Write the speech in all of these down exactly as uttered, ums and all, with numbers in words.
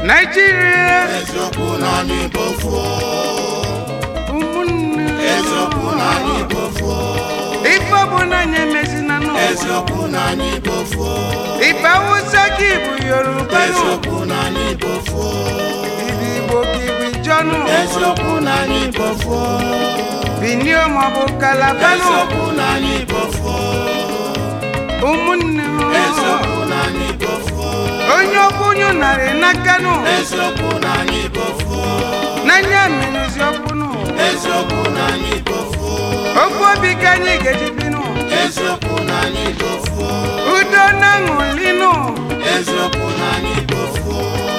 Nigeria eziokwu na anyị bofu ụmụnne eziokwu na anyị bofu ife bụ na anyị emezina n'ụwa eziokwu na anyị bofu ife Hausa ka ịbụ Yoruba eziokwu na anyị bofu ibe Igbo ka ịbụ Ijonu eziokwu na anyị bofu Benue maọbụ Calabar eziokwu na anyị bofu ụmụnne eziokwu na anyị bofu onye ọkwụnyu narị n'aka nụ eziokwu na anyị bofu n'anya mmiri ọkwụ nụ eziokwu na anyị bofu okwu obi ka anyị ga-eji bi nụ eziokwu na anyị bofu udo na aṅụrị nụ eziokwu na anyị bofu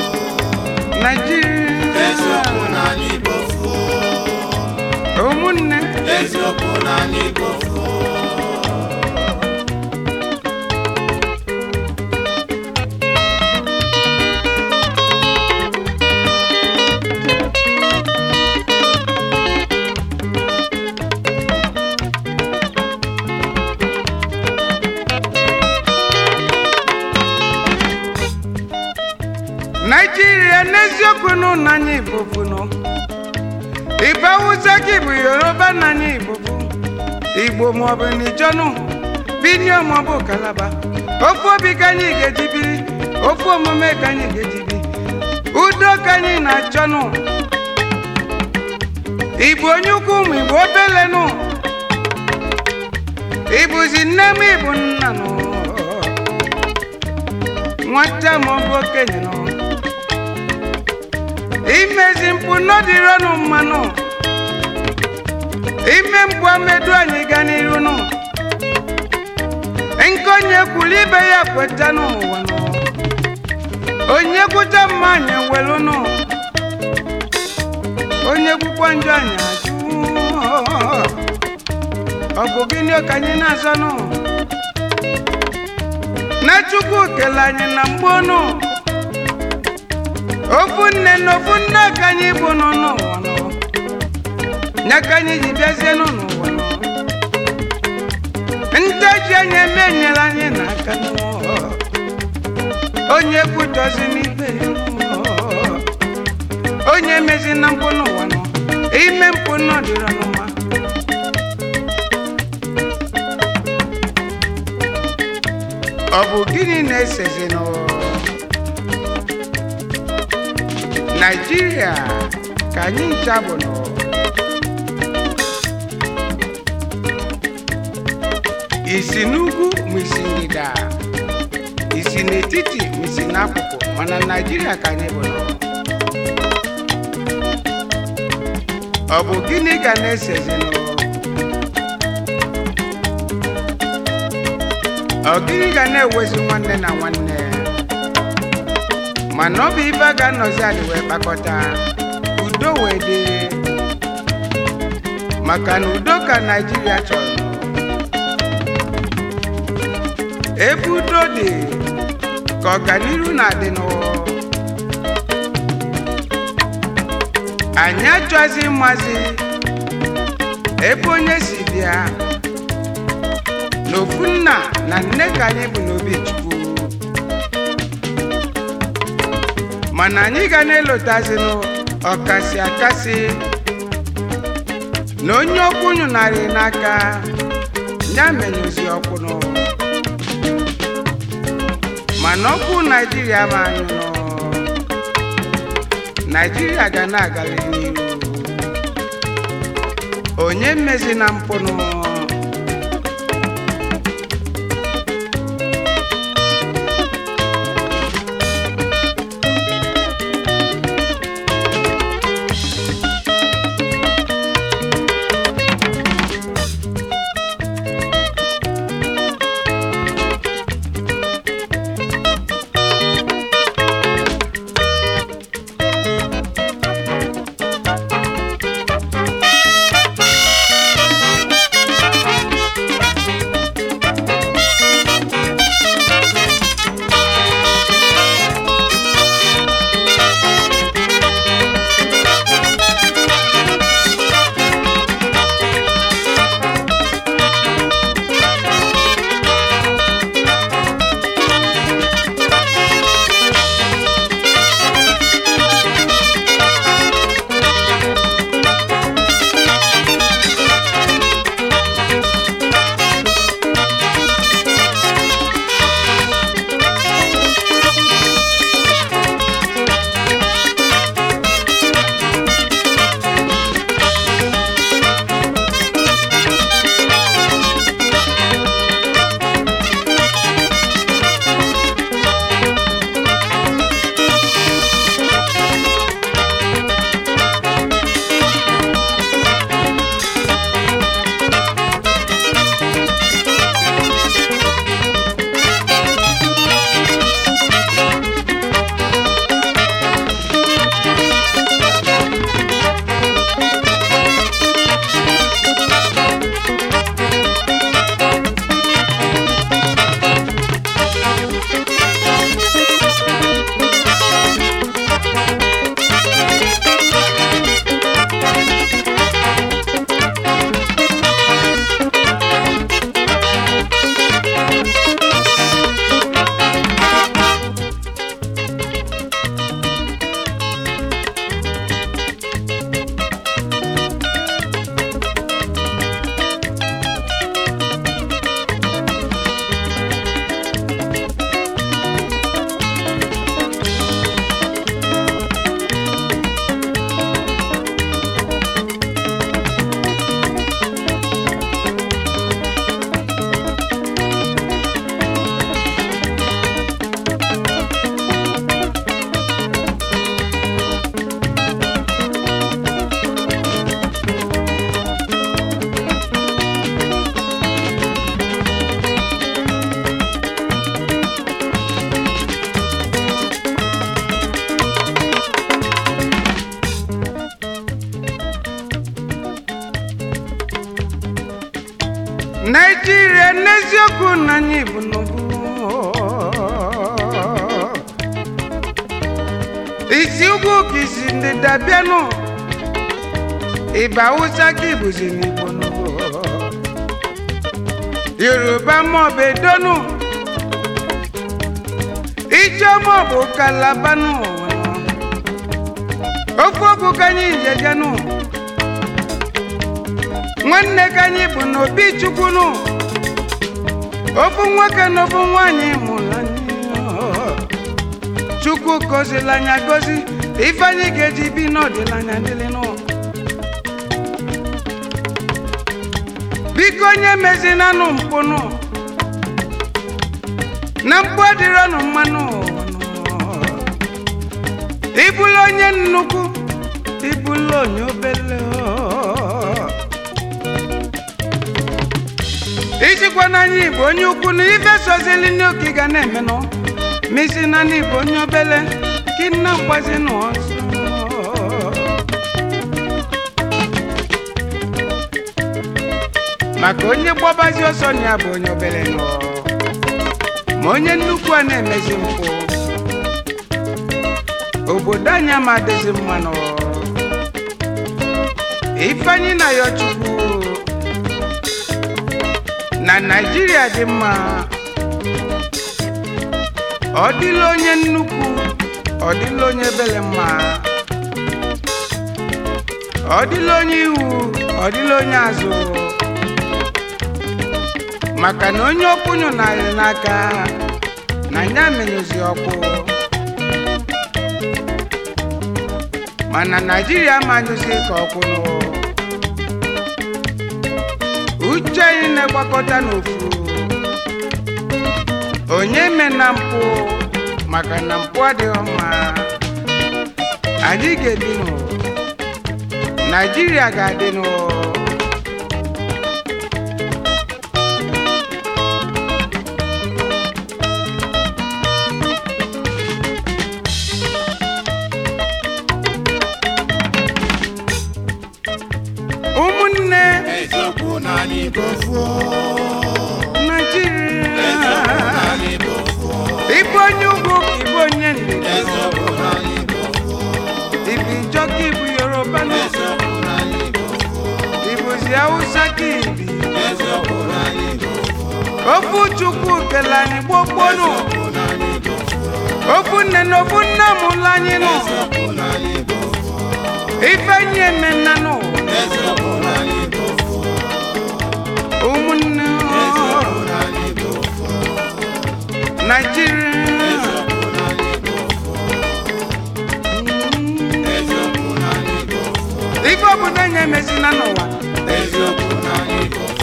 Nigeria eziokwu na anyị bofu ụmụnne eziokwu na anyị bofu Nigeria n'eziokwu nụ na anyị Igbo nụ ibe Hausa ka ịbụ Yoruba na anyị Igbo Igbo maọbụ n'Ijonu Benue maọbụ Calabar ofu obi ka anyị ga-eji biri ofu omume ka anyị ga-eji biri udo ka anyị na-achọ nụ Igbo onye ukwu ụmụ Igbo obele nụ Ibuzi nne m Igbo nna nụ nwata maọbụ okenye nụ imezi mpụ n'ọdịrị ọnụ mmanụ ime mpụ amedu anyị ga n'iru nụ nke onye kwuru ibe ya kweta n'ụwa nụ onye kwucha mma anyị ewelu nụ onye kwukwa njọ anyị ajụ ọ bụ gịnị ka anyị na-azọ nụ na Chukwu kele anyị na mgbe nụ ofu nne na ofu nne ka anyị bụ nọ n'ụwa nọ nya ka anyị ji bịazie n'ụwa nọ ndị ji anyị eme nyere anyị n'aka n'ụwa onye kwutozi n'ibe onye mezi na mpụ n'ụwa nọ ime mpụ n'ọdịrọ n'ụwa ọ bụ gịnị na-esezi n'ụwa Nigeria ka anyị ncha bụ nọ isi n'ugwu ma isi ndịda isi n'etiti ma isi n'akụkụ mana Nigeria ka anyị bụ nọ ọ bụ gịnị ga na-esezi nọ ọ gịnị ga na-ewezi nwanne na nwanne mana ọ bụ ibe a ga-anọzi adị wee kpakọta udo wee dị maka na udo ka Nigeria chọrọ ebe udo dị ka ọganihu na-adị n'ụwa anyị achọzi mmazi ebe onye si bịa n'ofu nna na nne ka anyị bụ n'obi Chukwu mana anyị ga na-elotazinụ ọkasị akasị na onye ọkwụnyu narị n'aka ya menyụzi ọkwụnụ mana ọkwụ Nigeria ma anyụnụ Nigeria ga na-agalị n'iru onye mmezi na mpụnụ n'eziokwu na anyị bụ n'ugwu isi ugwu ka isi ndịda bịanụ ịba Hausa ka ibuzi n'Igbo n'ugwu Yoruba maọbụ Edonu Ijo maọbụ Kalabanu ofu okwu ka anyị jejenụ nwanne ka anyị bụ n'obi Chukwunu ofu nwoke na ofu nwaanyị mụrụ anyị Chukwu gọzila anya gọzi ife anyị ga-eji bi n'ọdịnanya dịlịnụ biko onye mezinanụ mpụnụ na mpụ adịrọnụ mmanụ ibulu onye nnukwu ibulu onye obele ijikwa n'anya Igbo onye ukwu na ife sozili n'oge ga na-emenụ misi na n'Igbo onye obele ka nna mgbazi n'ọzọ maka onye gbọbazi ọsọ ya bụ onye obele nọ ma onye nnukwu a na-emezi mpụ obodo anyị ama adịzi mmanụ ifeanyị na ya Chukwu na Naịjirịa dị mma ọ dịla onye nnukwu ọ dịla onye ebele mma ọ dịla onye ihu ọ dịla onye azụ maka na onye okwunyu narị n'aka na nya menyụzi ọkụ mana Naịjirịa manyụzi ka ọkwụnụ uche anyị na-egbakọta n'ofu onye me na mpụ maka na mpụ adịghị mma anyị ga-edinụ Naịjirịa ga-adịnụ ụmụnne eziokwu na anyị bụ ofu Naịjirịa ịbụ onye ugwu ịbụ onye ndịda eziokwu na anyị bụ ofu ịbụ Ijaw ka ịbụ Yoruba eziokwu na anyị bụ ofu ịbụzi Hausa ka ibi eziokwu na anyị bụ ofu ofu Chukwu kele anyị gbogbonu eziokwu na anyị bụ ofu ofu nne na ofu nna mụrụ anyị nụ eziokwu na anyị bụ ofu ife anyị emenna n'ụwa eziokwu na anyị bụ ofu ụmụnne eziokwu na anyị bụ ofu Naịjirịa eziokwu na anyị bụ ofu eziokwu na anyị bụ ofu ife obodo anyị emezina n'ụwa eziokwu na anyị bụ ofu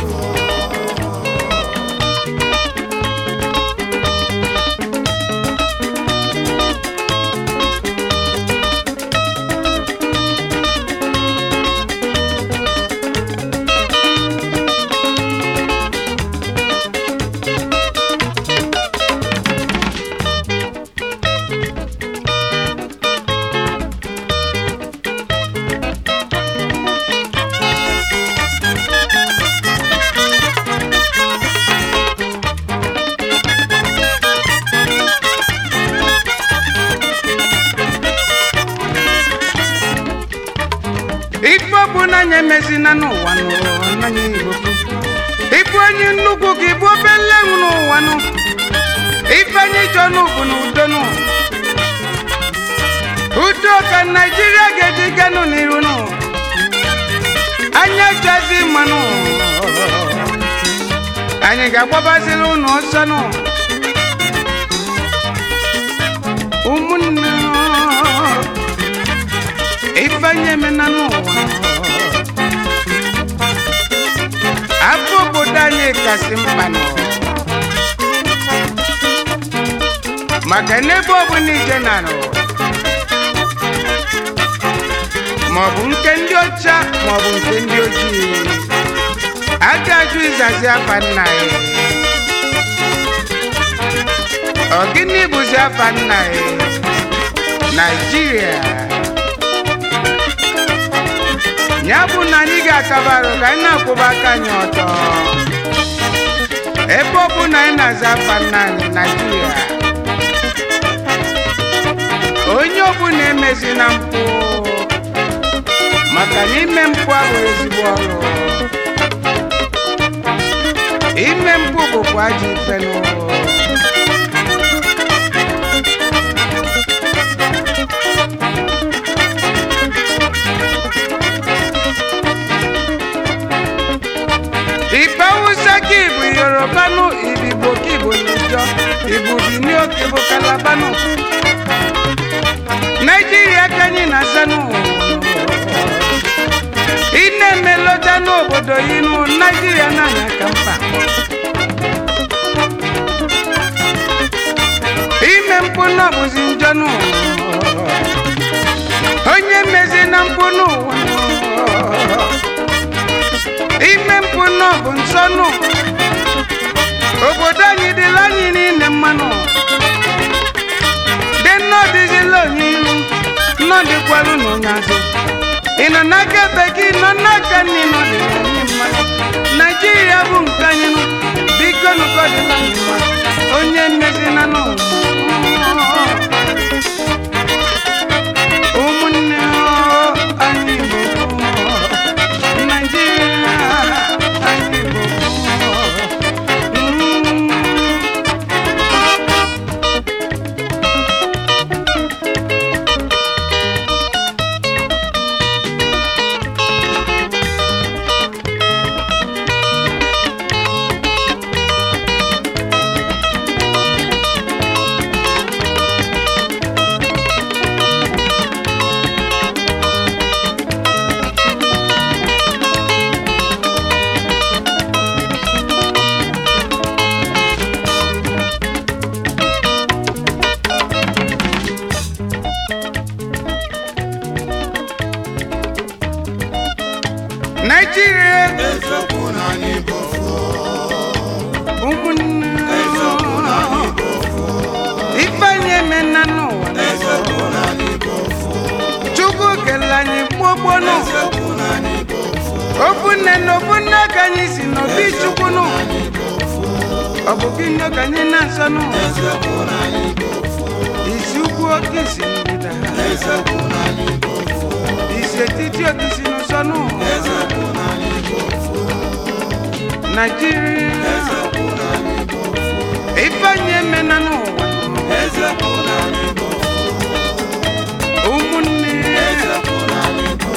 ife ọbụla anyị emezina n'ụwa n'anya Igbo ịbụ onye nnukwu ka ịbụ obele n'ụwa nụ ife anyị chọrọ n'ugwu na udo nụ udo ka Naịjirịa ga-eji ganụ n'iru nụ anyị chọzi mmanụ anyị ga-agbabaziri ụnụ ọsọ nụ ụmụnne ife anyị emena n'ụwa afọ obodo anyị kasị mkpa nọ maka n'ebe ọbụla ije na nọ maọbụ nke ndị ọcha maọbụ nke ndị ojii a ga-ajụ ịzazi afa nna ya ọ gịnị bụzi afa nna ya Naịjirịa ya bụ na anyị ga-akabarụ ka anyị na-akwụba aka anyị ọtọ ebe ọ bụ na anyị na-aza afa nna anyị Naịjirịa onye ọbụla emezi na mpụ maka na ime mpụ abụghị ezigbo ọrụ ime mpụ bụkwa ajọ ife n'ụwa Iba Hausa ki bụ Yoruba nụ Igbo ki bụ Nijo Igbo Benue ki bụ Calabar nụ Nigeria ka anyị na-aza nụ ị na-emelọta n'obodo yi nụ Nigeria n'anya ka mkpa ime mpụ n'ọbụzi njọ nụ onye mezi na mpụ n'ụwa ime mpụ n'ọbụ nsọ nụ obodo anyị dịla anyị niile mmanụ dị nnọdịzila onye iru nnọdịkwalụ n'onye azụ ị nọ n'aka ebe gị nọ n'aka nne nọdịla anyị mmanụ Naịjirịa bụ nke anyị nụ biko nụkọdịla anyị mma onye mmezina n'ụwa ụmụnne anyị bụ Naịjirịa anyị bụ Nigeria eziokwu na anyị bụ ụmụnne eziokwu na anyị bụ ifeanyị emena n'ụwa eziokwu na anyị bụ Chukwu kele anyị gbogbo nụ eziokwu na anyị bụ ofu nne na ofu nne ka anyị si n'obi Chukwu nụ ọ bụ gịnị ka anyị na-asọ nụ eziokwu na anyị bụ isi ukwu oke isi ndịda eziokwu na anyị bụ isi etiti oke isi n'ụsọ nụ eziokwu na anyị bụ Nigeria eziokwu na anyị bụ ifeanyị emena n'ụwa eziokwu na anyị bụ ụmụnne eziokwu na anyị bụ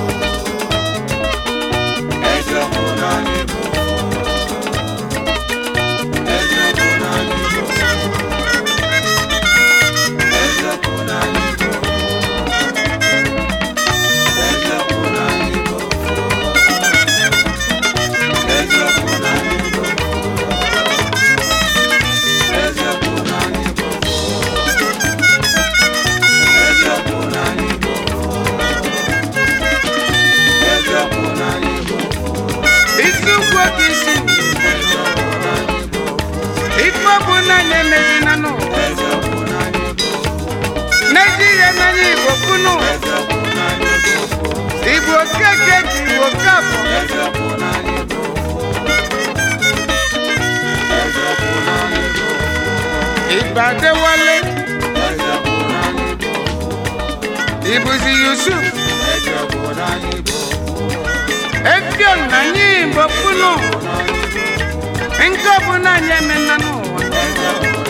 eziokwu na anyị bụ eziokwu na anyị bụ eziokwu na anyị bụ eziokwu na anyị bụ eziokwu na anyị bụ eziokwu na anyị bụ eziokwu na anyị bụ eziokwu na anyị bụ isi ukwu oke isi eziokwu na anyị bụ ife ọ bụ na anyị emezina n'ụwa eziokwu na anyị bụ Nigeria n'anya Igbo kunu eziokwu na anyị bụ Igbo keke ka Igbo kafọ eziokwu na anyị bụ eziokwu na anyị bụ Igbo Adewale eziokwu na anyị bụ Ibuzi Yusuf eziokwu na anyị bụ Efion na anyị Igbo kunu nke ọ bụ na anyị emena n'ụwa eziokwu